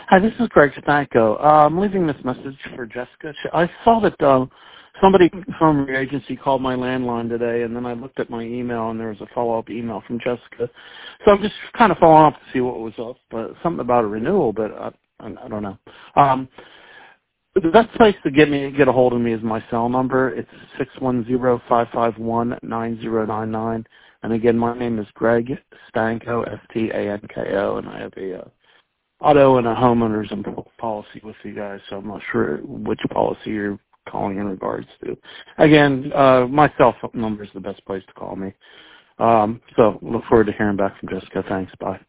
Hi, this is Greg Stanko. I'm leaving this message for Jessica. I saw that somebody from your agency called my landline today, and then I looked at my email, and there was a follow-up email from Jessica. So I'm just kind of following up to see what was up, but something about a renewal, but I don't know. The best place to get a hold of me is my cell number. It's 610-551-9099. And again, my name is Greg Stanko, Stanko, and I have a auto and a homeowner's policy with you guys, so I'm not sure which policy you're calling in regards to. Again, my cell phone number is the best place to call me. So look forward to hearing back from Jessica. Thanks. Bye.